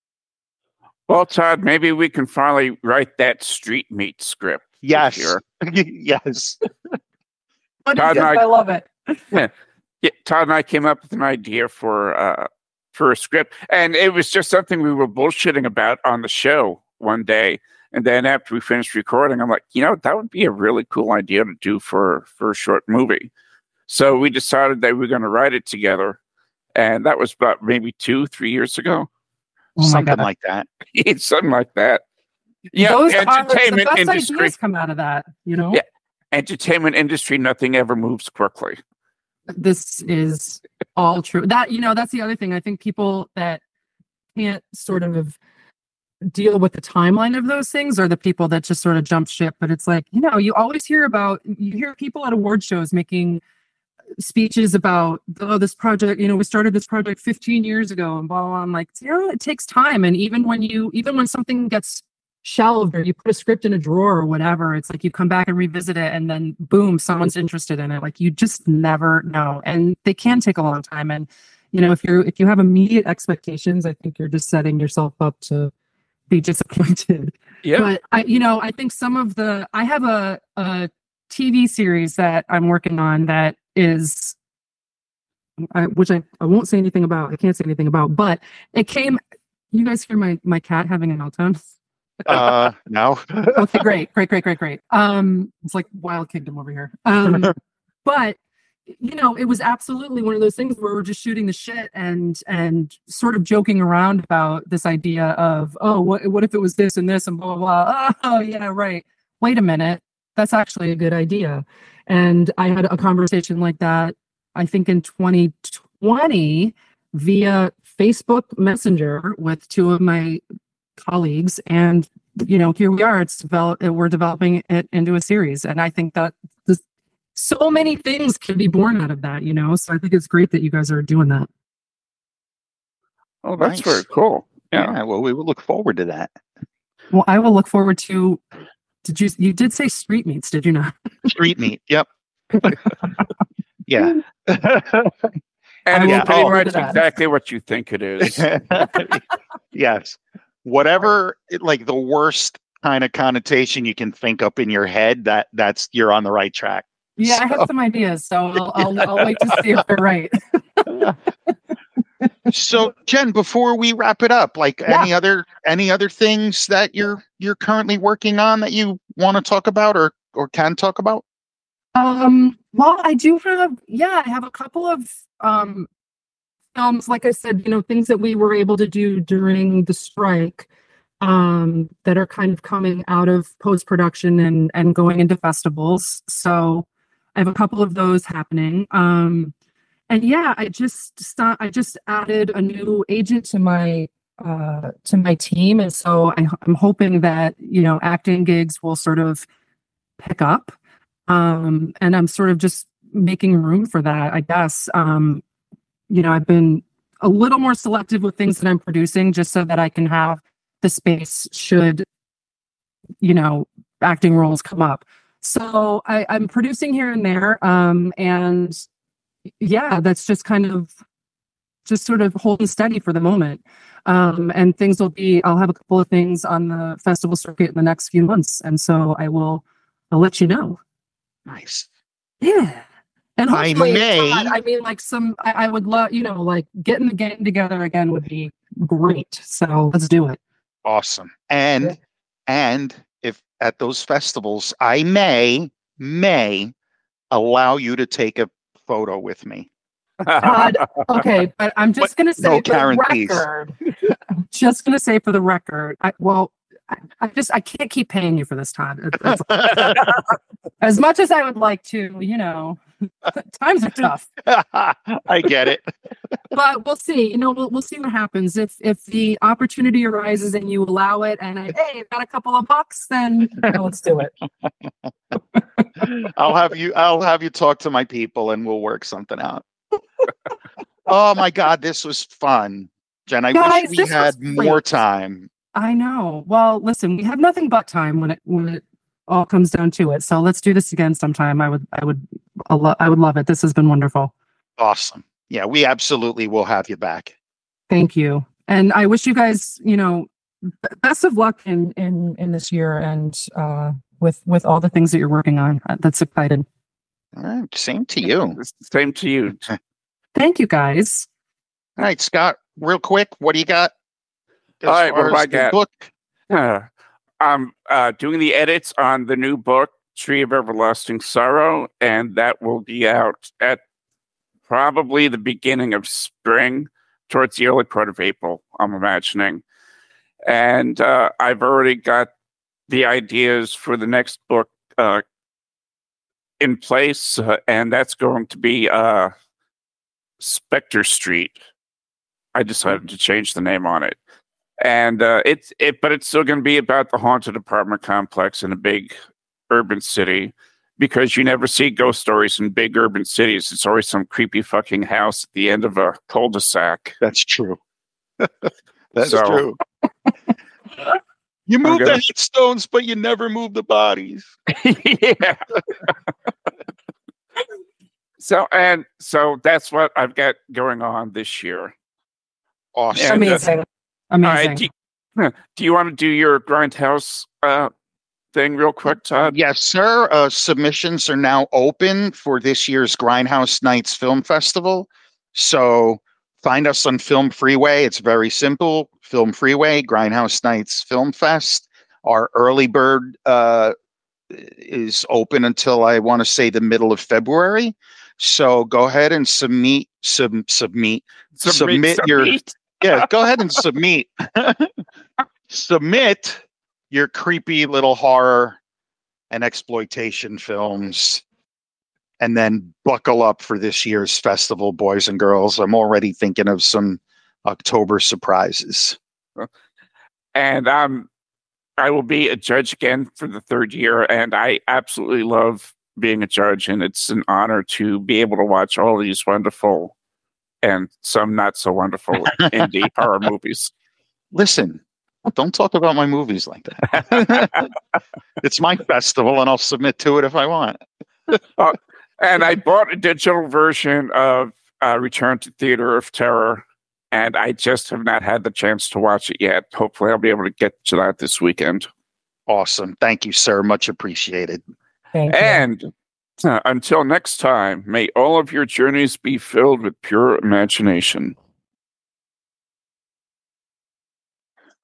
Well, Todd, maybe we can finally write that Street Meat script. Yes. Yes. Todd and I love it. Yeah, Todd and I came up with an idea for a script, and it was just something we were bullshitting about on the show one day. And then after we finished recording, I'm like, that would be a really cool idea to do for a short movie. So we decided that we were going to write it together, and that was about maybe 2-3 years ago. Something like that. Something like that. Yeah, those entertainment the best industry ideas come out of that. Yeah, entertainment industry. Nothing ever moves quickly. This is all true. That that's the other thing. I think people that can't sort of deal with the timeline of those things are the people that just sort of jump ship. But it's like, you always hear people at award shows making speeches about this project, we started this project 15 years ago and blah, blah, blah. I'm like, it takes time. And even when something gets shelved or you put a script in a drawer or whatever, it's like you come back and revisit it and then boom, someone's interested in it. Like you just never know. And they can take a long time. And if you have immediate expectations, I think you're just setting yourself up to be disappointed. Yeah. But I think I have a TV series that I'm working on that is, which I won't say anything about. I can't say anything about, but it came. You guys hear my cat having a meltdown? No. Okay, great. It's like Wild Kingdom over here. But it was absolutely one of those things where we're just shooting the shit and sort of joking around about this idea of, what if it was this and this and blah blah blah. Oh yeah, right. Wait a minute. That's actually a good idea. And I had a conversation like that, I think in 2020 via Facebook Messenger with two of my colleagues. And, here we are, we're developing it into a series. And I think that so many things can be born out of that, so I think it's great that you guys are doing that. Oh, that's Nice. very cool. Yeah. Well, we will look forward to that. Well, I will look forward to. You did say Street Meats, did you not? Street Meat. Yep. Yeah. And will it's pretty look much at that. exactly what you think it is. Yes. Whatever, like the worst kind of connotation you can think up in your head, you're on the right track. Yeah, I have some ideas, so I'll wait to see if they're right. So, Jen, before we wrap it up, like any other things that you're currently working on that you want to talk about or can talk about? Well, I do have, I have a couple of films, like I said, things that we were able to do during the strike, that are kind of coming out of post-production and going into festivals. So I have a couple of those happening. And yeah, I just added a new agent to my team, and so I'm hoping that acting gigs will sort of pick up, and I'm sort of just making room for that, I guess. I've been a little more selective with things that I'm producing, just so that I can have the space should acting roles come up. So I'm producing here and there, and yeah, that's just kind of just sort of holding steady for the moment. And I'll have a couple of things on the festival circuit in the next few months. And so I'll let you know. Nice. Yeah. And hopefully, I would love, like getting the gang together again would be great. So let's do it. Awesome. And if at those festivals, I may allow you to take a photo with me. God, okay, but I'm just going to say, no for guarantees. the record, I'm just going to say for the record, I can't keep paying you for this time. As much as I would like to, times are tough. I get it. But we'll see. We'll see what happens. If the opportunity arises and you allow it, and hey, got a couple of bucks, then let's do it. I'll have you talk to my people, and we'll work something out. Oh my God, this was fun, Jen. I wish we had more time. I know. Well, listen, we have nothing but time when it all comes down to it. So let's do this again sometime. I would love it. This has been wonderful. Awesome. Yeah, we absolutely will have you back. Thank you. And I wish you guys, best of luck in this year and with all the things that you're working on. That's exciting. All right. Same to you. Same to you. Thank you, guys. All right, Scott, real quick, what do you got? All right, what do I got? Book? I'm doing the edits on the new book, Tree of Everlasting Sorrow, and that will be out at probably the beginning of spring, towards the early part of April, I'm imagining. And I've already got the ideas for the next book in place, and that's going to be Spectre Street. I decided to change the name on it. And but it's still going to be about the haunted apartment complex in a big urban city, because you never see ghost stories in big urban cities. It's always some creepy fucking house at the end of a cul-de-sac. That's true. That's true. You move the headstones, but you never move the bodies. Yeah. So that's what I've got going on this year. Awesome. Amazing. Amazing. Do you want to do your Grindhouse thing real quick, Todd? Yes, sir. Submissions are now open for this year's Grindhouse Nights Film Festival. So find us on Film Freeway. It's very simple. Film Freeway, Grindhouse Nights Film Fest. Our early bird is open until, I want to say, the middle of February. So go ahead and submit your... Yeah, go ahead and submit your creepy little horror and exploitation films, and then buckle up for this year's festival, boys and girls. I'm already thinking of some October surprises. And I will be a judge again for the third year, and I absolutely love being a judge, and it's an honor to be able to watch all these wonderful and some not so wonderful indie horror movies. Listen, don't talk about my movies like that. It's my festival, and I'll submit to it if I want. And I bought a digital version of Return to Theater of Terror, and I just have not had the chance to watch it yet. Hopefully, I'll be able to get to that this weekend. Awesome. Thank you, sir. Much appreciated. Thank you. And Until next time, may all of your journeys be filled with pure imagination.